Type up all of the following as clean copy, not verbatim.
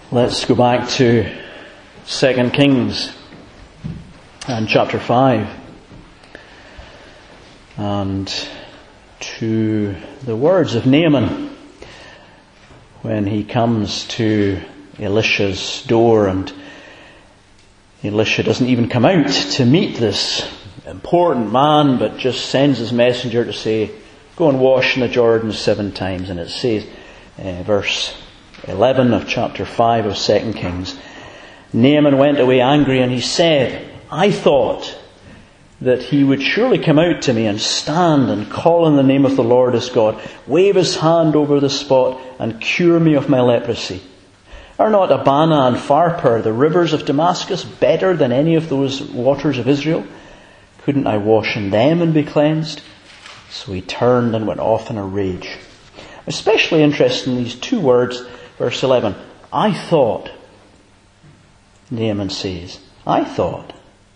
Let's go back to 2 Kings and chapter 5 and to the words of Naaman when he comes to Elisha's door, and Elisha doesn't even come out to meet this important man, but just sends his messenger to say, go and wash in the Jordan 7 times. And it says, verse 11 of chapter 5 of 2 Kings, Naaman went away angry, and he said, I thought that he would surely come out to me and stand and call on the name of the Lord his God, wave his hand over the spot and cure me of my leprosy. Are not Abana and Pharpar, the rivers of Damascus, better than any of those waters of Israel? Couldn't I wash in them and be cleansed? So he turned and went off in a rage. Especially interested in these two words, verse 11. I thought, Naaman says, I thought.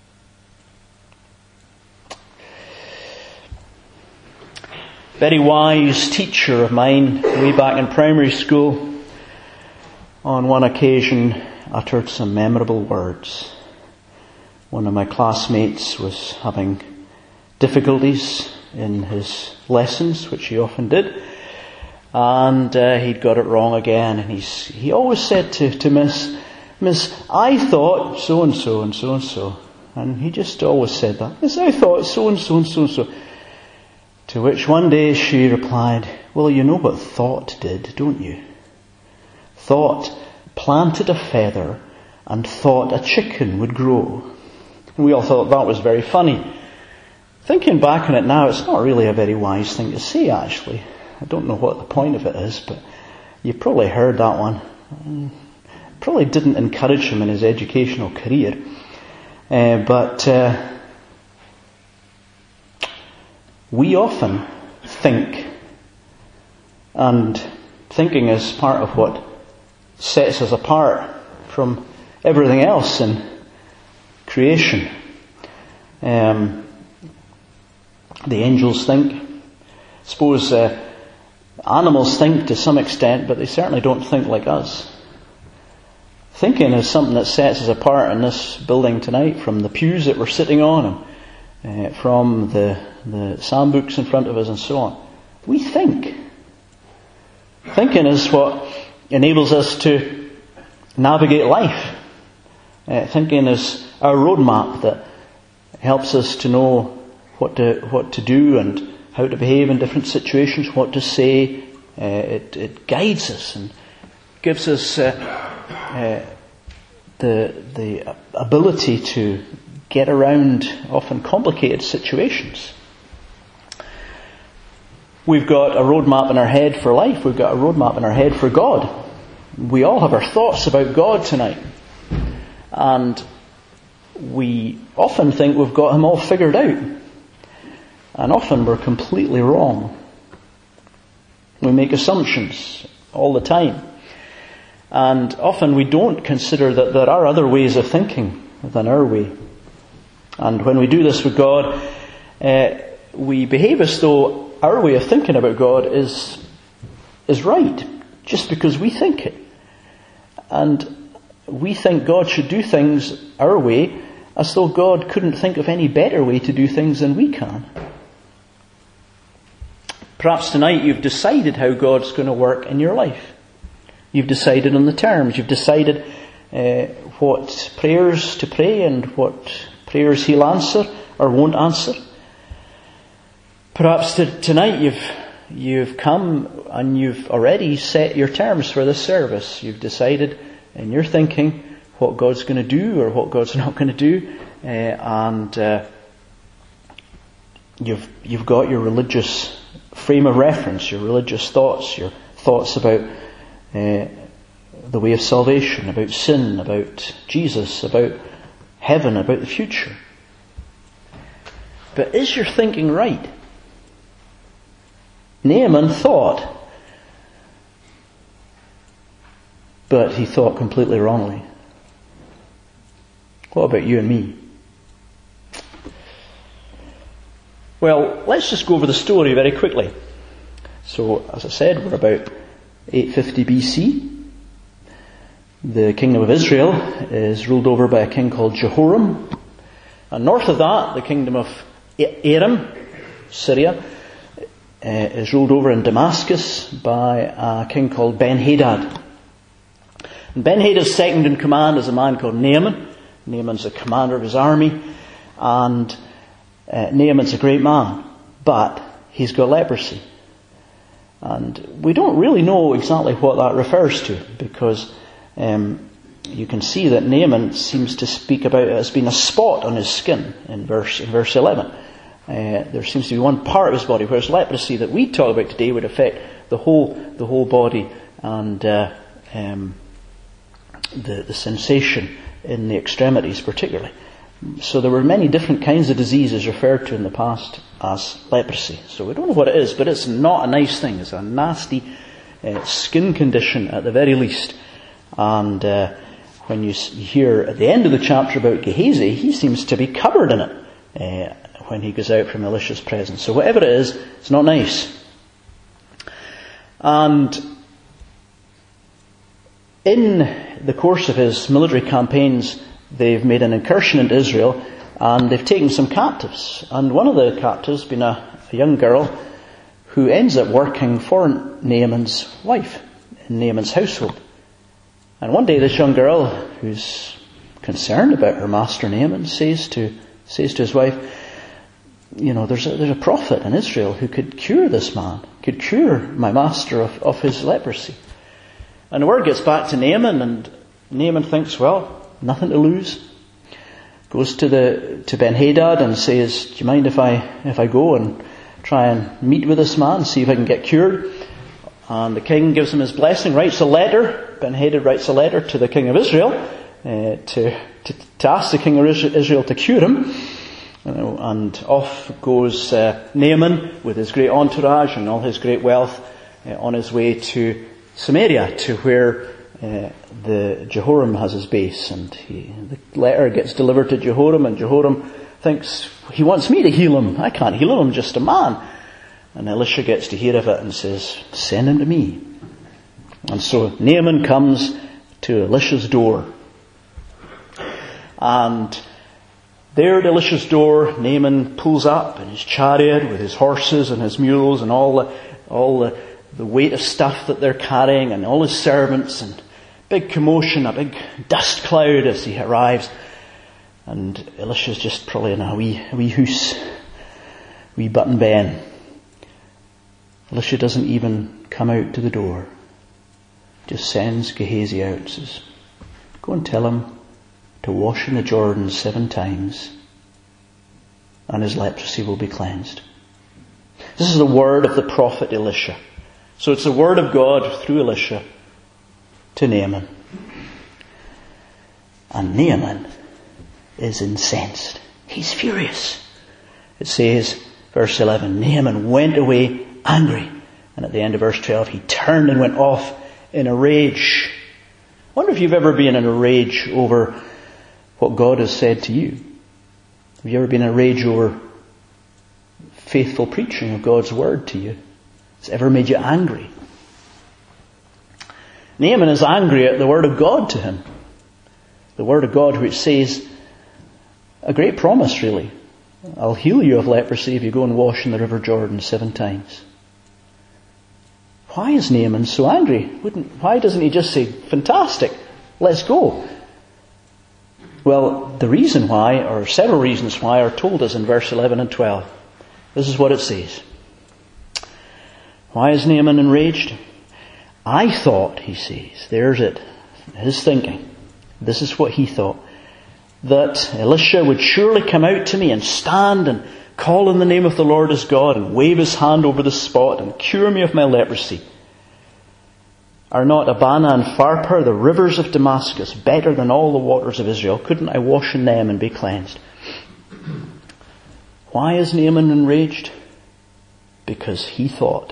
Very wise teacher of mine, way back in primary school, on one occasion uttered some memorable words. One of my classmates was having difficulties in his lessons, which he often did, and he'd got it wrong again, and he always said to Miss, I thought so-and-so and so-and-so. And he just always said that. Miss, I thought so-and-so and so-and-so. To which one day she replied, well, you know what thought did, don't you? Thought planted a feather and thought a chicken would grow. And we all thought that was very funny. Thinking back on it now, it's not really a very wise thing to say, actually. I don't know what the point of it is, but you probably heard that one. Probably didn't encourage him in his educational career. But we often think, and thinking is part of what sets us apart from everything else in creation. The angels think. I suppose animals think to some extent, but they certainly don't think like us. Thinking is something that sets us apart in this building tonight, from the pews that we're sitting on, and from the psalm books in front of us and so on. We think. Thinking is what enables us to navigate life. Thinking is our roadmap that helps us to know what to do and how to behave in different situations, what to say. It guides us and gives us the ability to get around often complicated situations. We've got a roadmap in our head for life. We've got a roadmap in our head for God. We all have our thoughts about God tonight. And we often think we've got Him all figured out. And often we're completely wrong. We make assumptions all the time. And often we don't consider that there are other ways of thinking than our way. And when we do this with God, we behave as though our way of thinking about God is right, just because we think it. And we think God should do things our way, as though God couldn't think of any better way to do things than we can. Perhaps tonight you've decided how God's going to work in your life. You've decided on the terms. You've decided what prayers to pray and what prayers He'll answer or won't answer. Perhaps tonight you've come and you've already set your terms for this service. You've decided in your thinking what God's going to do or what God's not going to do, and you've got your religious frame of reference, your religious thoughts, your thoughts about the way of salvation, about sin, about Jesus, about heaven, about the future. But is your thinking right? Naaman thought, but he thought completely wrongly. What about you and me? Well, let's just go over the story very quickly. So, as I said, we're about 850 BC. The kingdom of Israel is ruled over by a king called Jehoram. And north of that, the kingdom of Aram, Syria, is ruled over in Damascus by a king called Ben-Hadad. And Ben-Hadad's second in command is a man called Naaman. Naaman's the commander of his army, and Naaman's a great man, but he's got leprosy. And we don't really know exactly what that refers to, because you can see that Naaman seems to speak about it as being a spot on his skin in verse 11. There seems to be one part of his body, whereas leprosy that we talk about today would affect the whole body, and the sensation in the extremities particularly. So there were many different kinds of diseases referred to in the past as leprosy. So we don't know what it is, but it's not a nice thing. It's a nasty skin condition at the very least. And when you hear at the end of the chapter about Gehazi, he seems to be covered in it when he goes out from Elisha's presence. So whatever it is, it's not nice. And in the course of his military campaigns, they've made an incursion into Israel, and they've taken some captives. And one of the captives being a young girl who ends up working for Naaman's wife in Naaman's household. And one day this young girl, who's concerned about her master Naaman, says to his wife, there's a prophet in Israel who could cure this man, could cure my master of his leprosy. And the word gets back to Naaman, and Naaman thinks, well, nothing to lose. Goes to Ben-Hadad and says, do you mind if I go and try and meet with this man, see if I can get cured? And the king gives him his blessing, writes a letter. Ben-Hadad writes a letter to the king of Israel to ask the king of Israel to cure him. And off goes Naaman with his great entourage and all his great wealth on his way to Samaria, to where the Jehoram has his base. And the letter gets delivered to Jehoram, and Jehoram thinks, he wants me to heal him. I can't heal him, I'm just a man. And Elisha gets to hear of it and says, send him to me. And so Naaman comes to Elisha's door. And there at Elisha's door, Naaman pulls up in his chariot with his horses and his mules and all the weight of stuff that they're carrying, and all his servants, and big commotion, a big dust cloud as he arrives. And Elisha's just probably in a wee hoose, wee button Ben. Elisha doesn't even come out to the door. Just sends Gehazi out and says, go and tell him to wash in the Jordan 7 times, and his leprosy will be cleansed. This is the word of the prophet Elisha. So it's the word of God through Elisha to Naaman. And Naaman is incensed. He's furious. It says, verse 11, Naaman went away angry. And at the end of verse 12, he turned and went off in a rage. I wonder if you've ever been in a rage over what God has said to you. Have you ever been in a rage over faithful preaching of God's word to you? Has it ever made you angry? Naaman is angry at the word of God to him. The word of God which says a great promise really. I'll heal you of leprosy if you go and wash in the river Jordan 7 times. Why is Naaman so angry? Why doesn't he just say, fantastic, let's go? Well, the reason why, or several reasons why, are told us in verse 11 and 12. This is what it says. Why is Naaman enraged? I thought, he says, there's it, his thinking. This is what he thought. That Elisha would surely come out to me and stand and call in the name of the Lord his God and wave his hand over the spot and cure me of my leprosy. Are not Abana and Pharpar, the rivers of Damascus, better than all the waters of Israel? Couldn't I wash in them and be cleansed? Why is Naaman enraged? Because he thought.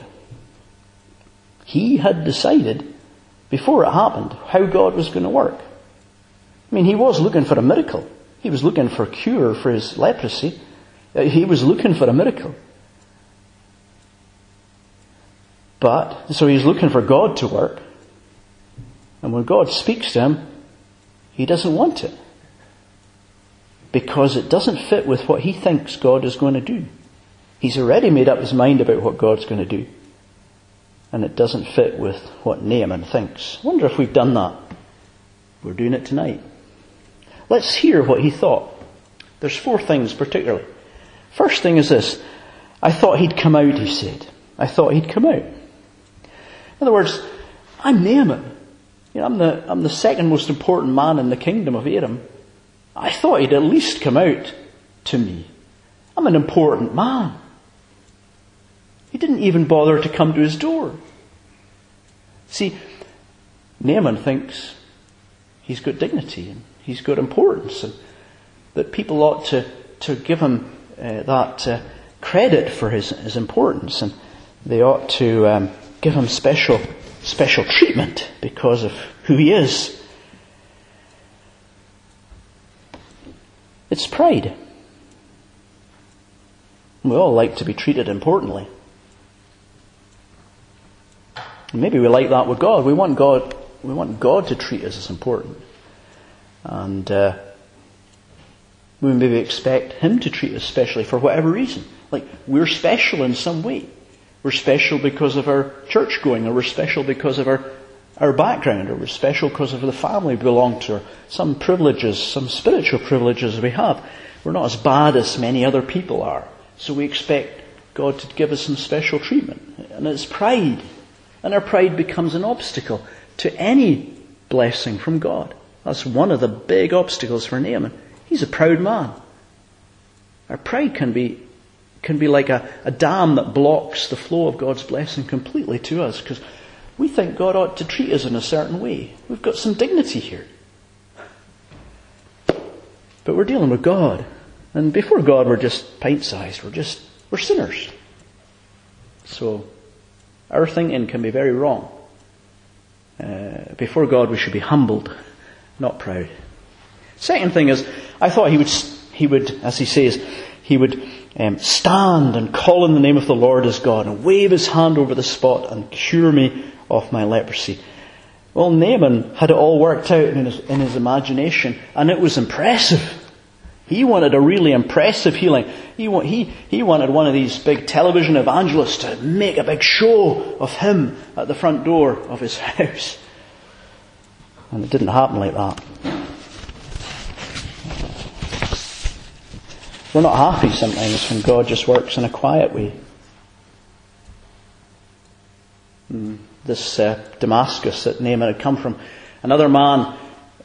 He had decided before it happened how God was going to work. I mean, he was looking for a miracle. He was looking for a cure for his leprosy. He was looking for a miracle. So he's looking for God to work. And when God speaks to him, he doesn't want it. Because it doesn't fit with what he thinks God is going to do. He's already made up his mind about what God's going to do. And it doesn't fit with what Naaman thinks. I wonder if we've done that. We're doing it tonight. Let's hear what he thought. There's 4 things particularly. First thing is this. I thought he'd come out, he said. I thought he'd come out. In other words, I'm Naaman. I'm the second most important man in the kingdom of Aram. I thought he'd at least come out to me. I'm an important man. He didn't even bother to come to his door. See, Naaman thinks he's got dignity and he's got importance, and that people ought to give him that credit for his importance, and they ought to give him special treatment because of who he is. It's pride. We all like to be treated importantly. And maybe we like that with God. We want God to treat us as important. And we maybe expect him to treat us specially for whatever reason. Like we're special in some way. We're special because of our church going, or we're special because of our background, or we're special because of the family we belong to, or some privileges, some spiritual privileges we have. We're not as bad as many other people are. So we expect God to give us some special treatment. And it's pride. And our pride becomes an obstacle to any blessing from God. That's one of the big obstacles for Naaman. He's a proud man. Our pride can be like a dam that blocks the flow of God's blessing completely to us, because we think God ought to treat us in a certain way. We've got some dignity here. But we're dealing with God. And before God, we're just pint-sized. We're sinners. So our thinking can be very wrong. Before God, we should be humbled, not proud. Second thing is, I thought he would, as he says, he would stand and call in the name of the Lord as God and wave his hand over the spot and cure me of my leprosy. Well, Naaman had it all worked out in his imagination, and it was impressive. He wanted a really impressive healing. He wanted one of these big television evangelists to make a big show of him at the front door of his house. And it didn't happen like that. We're not happy sometimes when God just works in a quiet way. This Damascus that Naaman had come from, another man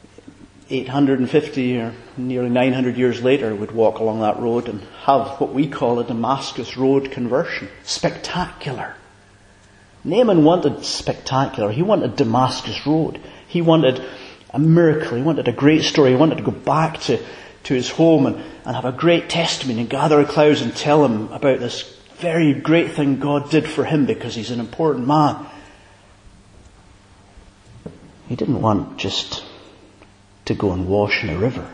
850 or nearly 900 years later would walk along that road and have what we call a Damascus Road conversion. Spectacular. Naaman wanted spectacular. He wanted Damascus Road. He wanted a miracle. He wanted a great story. He wanted to go back to his home and have a great testimony and gather a crowd and tell him about this very great thing God did for him because he's an important man. He didn't want just to go and wash in a river.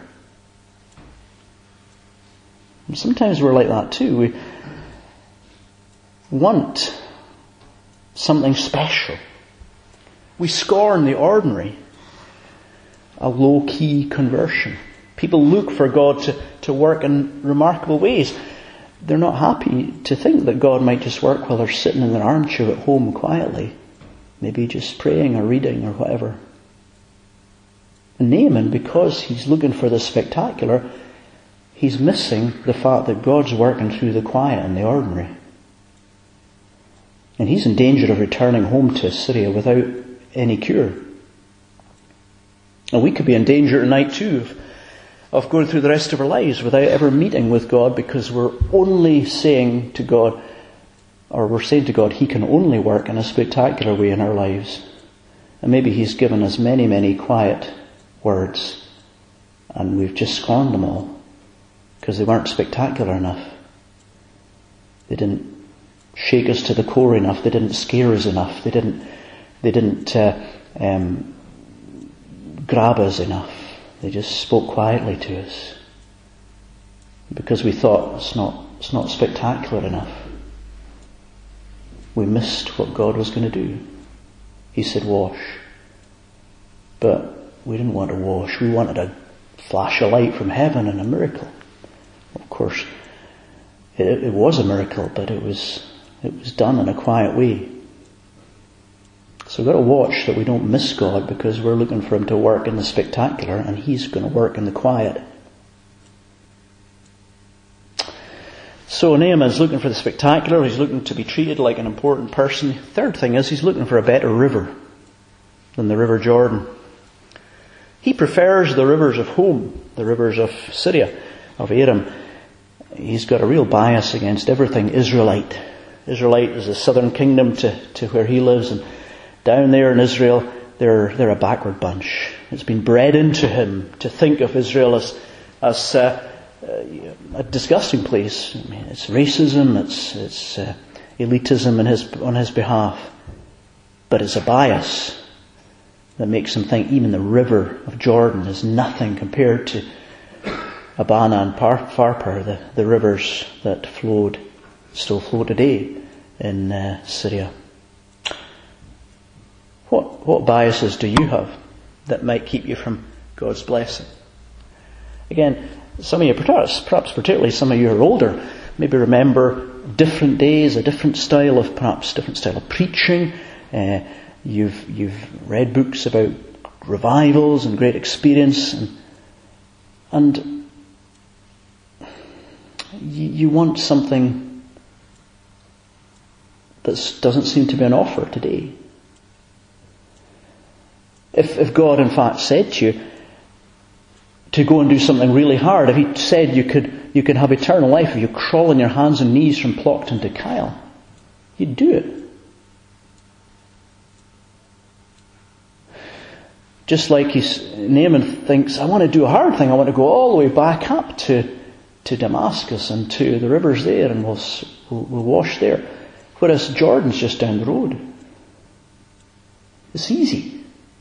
And sometimes we're like that too. We want something special. We scorn the ordinary, a low-key conversion. People look for God to work in remarkable ways. They're not happy to think that God might just work while they're sitting in their armchair at home quietly. Maybe just praying or reading or whatever. And Naaman, because he's looking for the spectacular, he's missing the fact that God's working through the quiet and the ordinary. And he's in danger of returning home to Assyria without any cure. And we could be in danger tonight too of going through the rest of our lives without ever meeting with God, because we're only saying to God, or we're saying to God, He can only work in a spectacular way in our lives. And maybe He's given us many, many quiet words, and we've just scorned them all because they weren't spectacular enough. They didn't shake us to the core enough. They didn't scare us enough. They didn't grab us enough. They just spoke quietly to us because we thought it's not spectacular enough. We missed what God was going to do. He said, wash. But we didn't want to wash. We wanted a flash of light from heaven and a miracle. Of course, it was a miracle, but it was done in a quiet way. So we've got to watch that we don't miss God, because we're looking for him to work in the spectacular, and he's going to work in the quiet. So Naaman's looking for the spectacular. He's looking to be treated like an important person. Third thing is, he's looking for a better river than the River Jordan. He prefers the rivers of home, the rivers of Syria, of Aram. He's got a real bias against everything Israelite. Israelite is the southern kingdom to where he lives, and down there in Israel, they're a backward bunch. It's been bred into him to think of Israel as a disgusting place. I mean, it's racism, it's elitism on his behalf, but it's a bias that makes him think even the river of Jordan is nothing compared to Abana and Pharpar, the rivers that still flow today in Syria. What biases do you have that might keep you from God's blessing? Again, some of you, perhaps particularly some of you who are older, maybe remember different days, a different style of preaching. You've read books about revivals and great experience, and you want something that doesn't seem to be an offer today. If God in fact said to you to go and do something really hard, if he said you could have eternal life if you crawl on your hands and knees from Plockton to Kyle, you'd do it. Just like Naaman thinks, I want to do a hard thing, I want to go all the way back up to Damascus and to the rivers there, and we'll wash there. Whereas Jordan's just down the road. It's easy.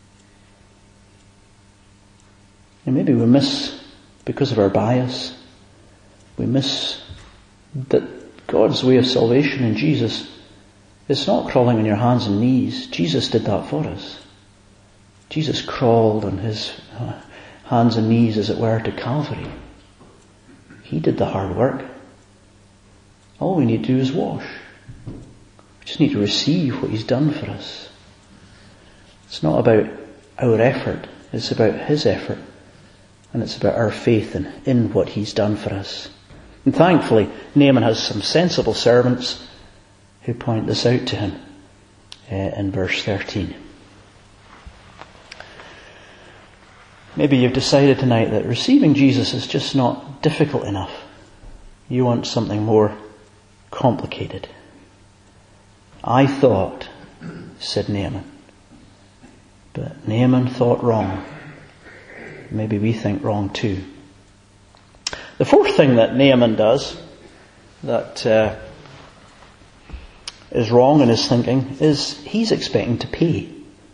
And maybe we miss, because of our bias, we miss that God's way of salvation in Jesus is not crawling on your hands and knees. Jesus did that for us. Jesus crawled on his hands and knees, as it were, to Calvary. He did the hard work. All we need to do is wash. We just need to receive what he's done for us. It's not about our effort. It's about his effort. And it's about our faith in what he's done for us. And thankfully, Naaman has some sensible servants who point this out to him in verse 13. Maybe you've decided tonight that receiving Jesus is just not difficult enough. You want something more complicated. I thought, said Naaman. But Naaman thought wrong. Maybe we think wrong too. The fourth thing that Naaman does that is wrong in his thinking is he's expecting to pay.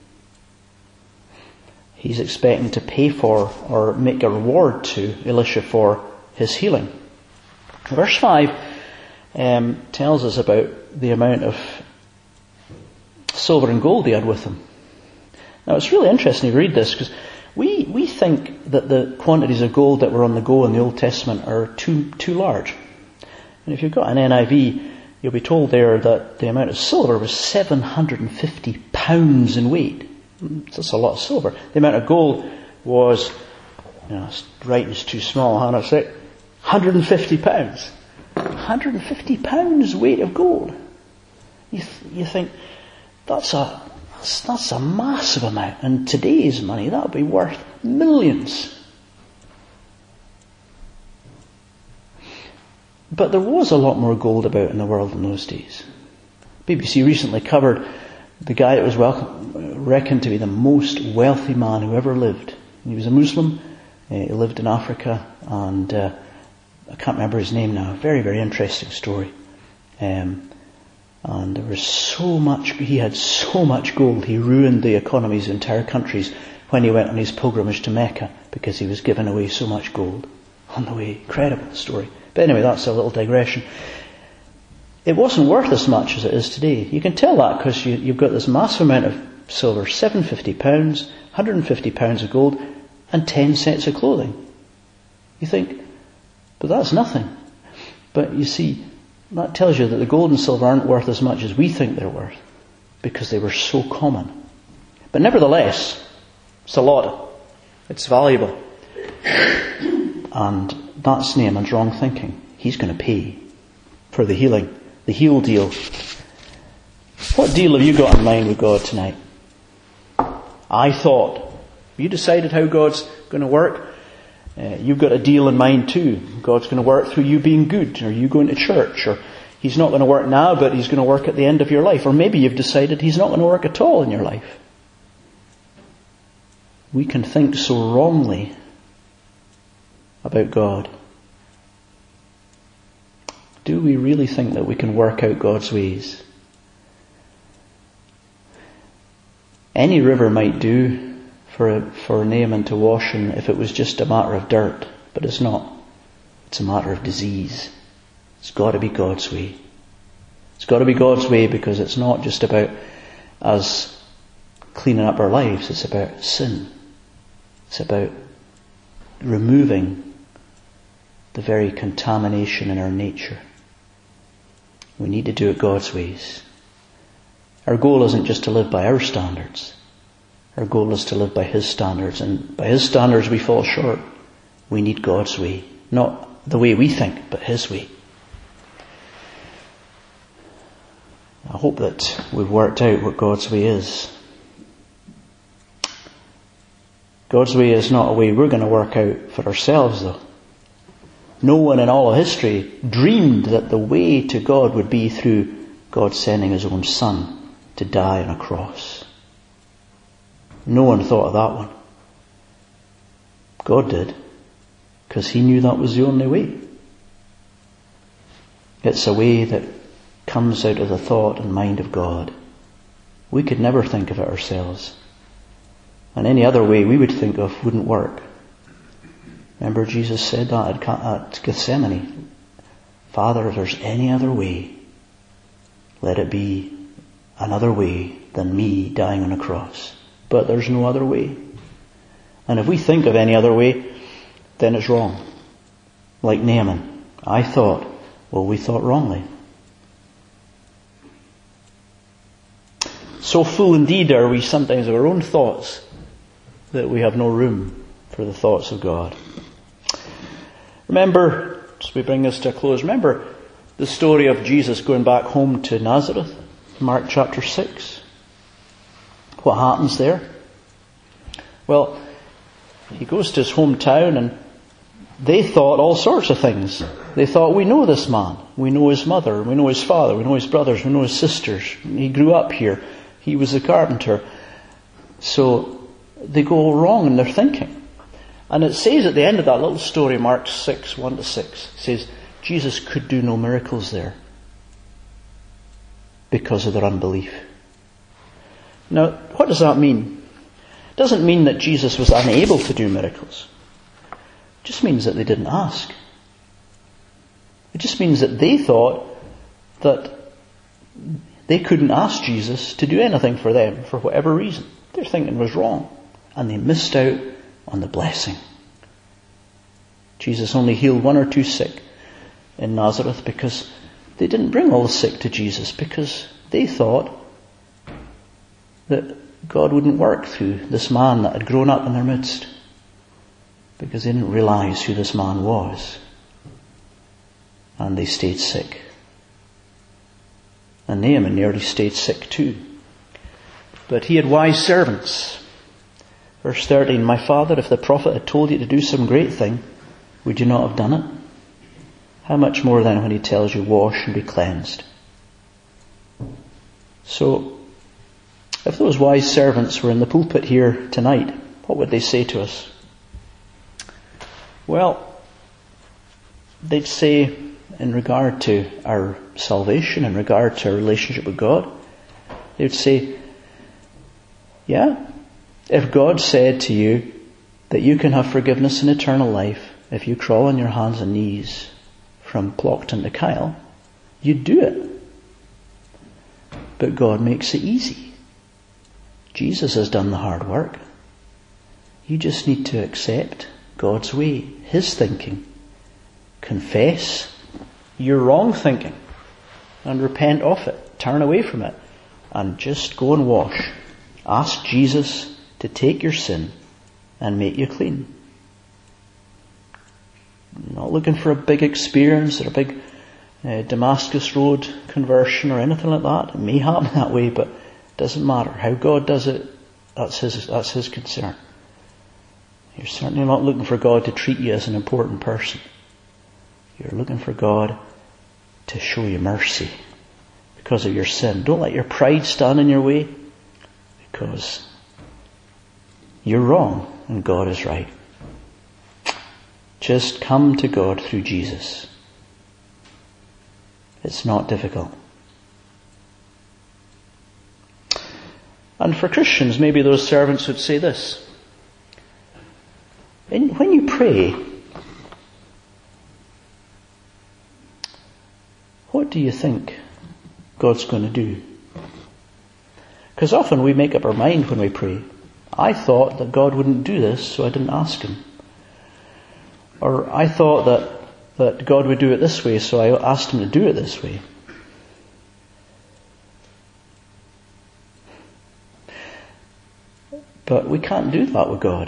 He's expecting to pay for or make a reward to Elisha for his healing. Verse 5 tells us about the amount of silver and gold he had with him. Now it's really interesting to read this, because we think that the quantities of gold that were on the go in the Old Testament are too large. And if you've got an NIV, you'll be told there that the amount of silver was 750 pounds in weight. That's a lot of silver. The amount of gold was, writing's too small, huh? It's like 150 pounds. 150 pounds weight of gold. You think, that's a massive amount. In today's money, that would be worth millions. But there was a lot more gold about in the world in those days. BBC recently covered the guy that was reckoned to be the most wealthy man who ever lived. He was a Muslim. He lived in Africa, and I can't remember his name now. Very, very interesting story. And there was he had so much gold, he ruined the economies of entire countries when he went on his pilgrimage to Mecca, because he was giving away so much gold on the way. Incredible story. But anyway, that's a little digression. It wasn't worth as much as it is today. You can tell that because you've got this massive amount of silver, 750 pounds, £150 of gold and 10 sets of clothing. You think, but that's nothing. But you see, that tells you that the gold and silver aren't worth as much as we think they're worth, because they were so common. But nevertheless, it's a lot. It's valuable. And that's Naaman's wrong thinking. He's going to pay for the healing, the heal deal. What deal have you got in mind with God tonight? I thought. Have you decided how God's going to work? You've got a deal in mind too. God's going to work through you being good, or you going to church, or He's not going to work now, but He's going to work at the end of your life. Or maybe you've decided He's not going to work at all in your life. We can think so wrongly about God. Do we really think that we can work out God's ways? Any river might do for Naaman to wash in if it was just a matter of dirt, but it's not. It's a matter of disease. It's got to be God's way. It's got to be God's way, because it's not just about us cleaning up our lives. It's about sin. It's about removing the very contamination in our nature. We need to do it God's ways. Our goal isn't just to live by our standards. Our goal is to live by His standards. And by His standards we fall short. We need God's way. Not the way we think, but His way. I hope that we've worked out what God's way is. God's way is not a way we're going to work out for ourselves, though. No one in all of history dreamed that the way to God would be through God sending His own Son to die on a cross. No one thought of that one. God did, because He knew that was the only way. It's a way that comes out of the thought and mind of God. We could never think of it ourselves. And any other way we would think of wouldn't work. Remember, Jesus said that at Gethsemane. Father, if there's any other way, let it be another way than me dying on a cross. But there's no other way. And if we think of any other way, then it's wrong. Like Naaman. I thought, well, we thought wrongly. So full indeed are we sometimes of our own thoughts that we have no room for the thoughts of God. Remember, as we bring this to a close, remember the story of Jesus going back home to Nazareth, Mark chapter 6. What happens there? Well, He goes to His hometown and they thought all sorts of things. They thought, we know this man. We know his mother. We know his father. We know his brothers. We know his sisters. He grew up here. He was a carpenter. So they go wrong in their thinking. And it says at the end of that little story, Mark 6, 1-6, it says, Jesus could do no miracles there because of their unbelief. Now, what does that mean? It doesn't mean that Jesus was unable to do miracles. It just means that they didn't ask. It just means that they thought that they couldn't ask Jesus to do anything for them for whatever reason. Their thinking was wrong. And they missed out on the blessing. Jesus only healed 1 or 2 sick in Nazareth because they didn't bring all the sick to Jesus, because they thought that God wouldn't work through this man that had grown up in their midst, because they didn't realize who this man was. And they stayed sick. And Naaman nearly stayed sick too. But he had wise servants. Verse 13, my father, if the prophet had told you to do some great thing, would you not have done it? How much more then when he tells you, wash and be cleansed? So, if those wise servants were in the pulpit here tonight, what would they say to us? Well, they'd say, in regard to our salvation, in regard to our relationship with God, they would say, yeah, if God said to you that you can have forgiveness and eternal life if you crawl on your hands and knees from Plockton to Kyle, you'd do it. But God makes it easy. Jesus has done the hard work. You just need to accept God's way, His thinking. Confess your wrong thinking and repent of it. Turn away from it and just go and wash. Ask Jesus to take your sin and make you clean. Not looking for a big experience or a big Damascus Road conversion or anything like that. It may happen that way, but it doesn't matter. How God does it, that's His concern. You're certainly not looking for God to treat you as an important person. You're looking for God to show you mercy because of your sin. Don't let your pride stand in your way, because you're wrong and God is right. Just come to God through Jesus. It's not difficult. And for Christians, maybe those servants would say this. When you pray, what do you think God's going to do? Because often we make up our mind when we pray. I thought that God wouldn't do this, so I didn't ask Him. Or I thought that God would do it this way, so I asked Him to do it this way. But we can't do that with God.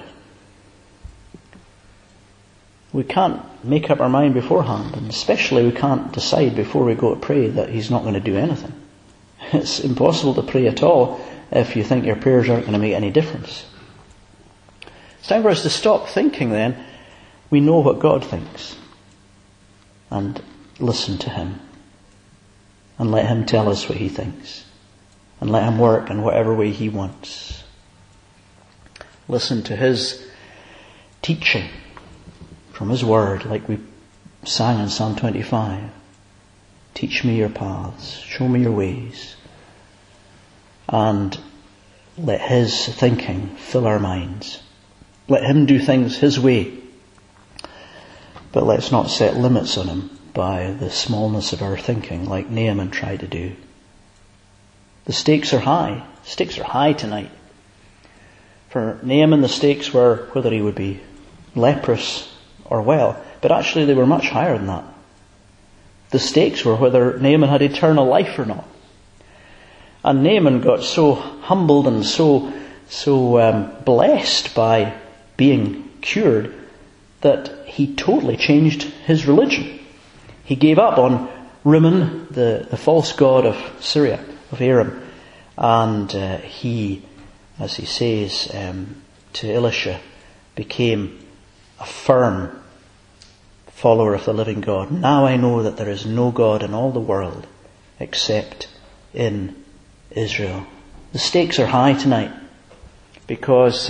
We can't make up our mind beforehand, and especially we can't decide before we go to pray that He's not going to do anything. It's impossible to pray at all if you think your prayers aren't going to make any difference. It's time for us to stop thinking then we know what God thinks, and listen to Him, and let Him tell us what He thinks, and let Him work in whatever way He wants. Listen to His teaching from His Word, like we sang in Psalm 25. Teach me your paths, show me your ways, and let His thinking fill our minds. Let Him do things His way, but let's not set limits on Him by the smallness of our thinking, like Naaman tried to do. The stakes are high. Stakes are high tonight. For Naaman, the stakes were whether he would be leprous or well, but actually they were much higher than that. The stakes were whether Naaman had eternal life or not. And Naaman got so humbled and so blessed by being cured that he totally changed his religion. He gave up on Rimmon, the false god of Syria, of Aram, and he, as he says to Elisha, became a firm follower of the living God. Now I know that there is no God in all the world except in Israel. The stakes are high tonight, because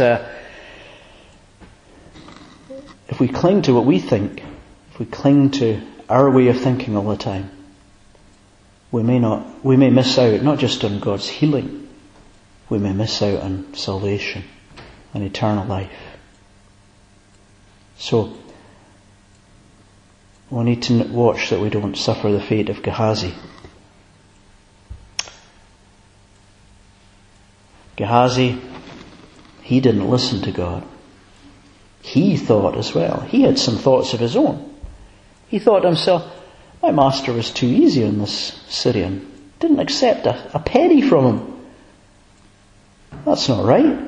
if we cling to what we think, if we cling to our way of thinking all the time, we may miss out not just on God's healing, we may miss out on salvation and eternal life. So we need to watch that we don't suffer the fate of Gehazi. Gehazi, he didn't listen to God. He thought as well. He had some thoughts of his own. He thought to himself, my master was too easy on this Syrian. Didn't accept a penny from him. That's not right.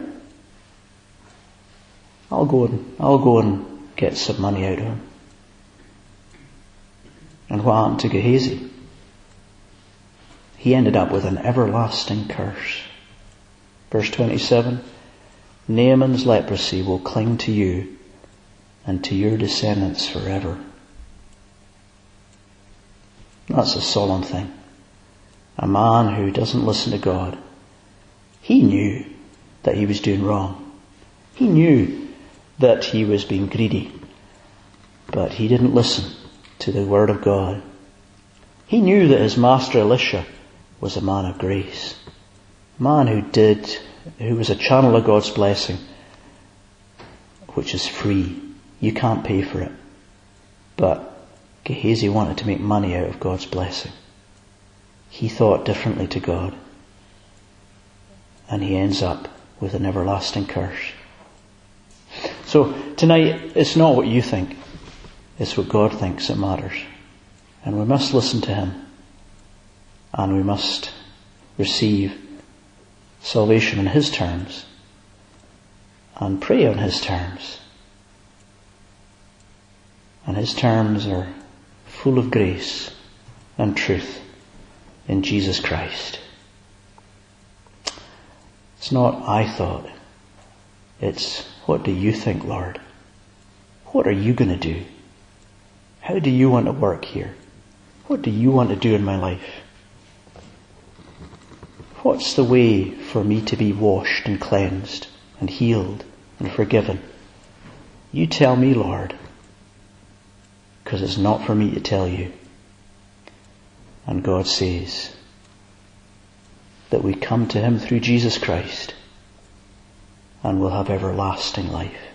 I'll go and get some money out of him. And what happened to Gehazi? He ended up with an everlasting curse. Verse 27, Naaman's leprosy will cling to you and to your descendants forever. That's a solemn thing. A man who doesn't listen to God. He knew that he was doing wrong. He knew that he was being greedy. But he didn't listen to the word of God. He knew that his master Elisha was a man of grace. A man who was a channel of God's blessing, which is free. You can't pay for it. But Gehazi wanted to make money out of God's blessing. He thought differently to God. And he ends up with an everlasting curse. So tonight, it's not what you think. It's what God thinks that matters. And we must listen to Him. And we must receive salvation on His terms. And pray on His terms. And His terms are full of grace and truth in Jesus Christ. It's not I thought. It's what do you think, Lord? What are you going to do? How do you want to work here? What do you want to do in my life? What's the way for me to be washed and cleansed and healed and forgiven? You tell me, Lord, because it's not for me to tell you. And God says that we come to Him through Jesus Christ and we'll have everlasting life.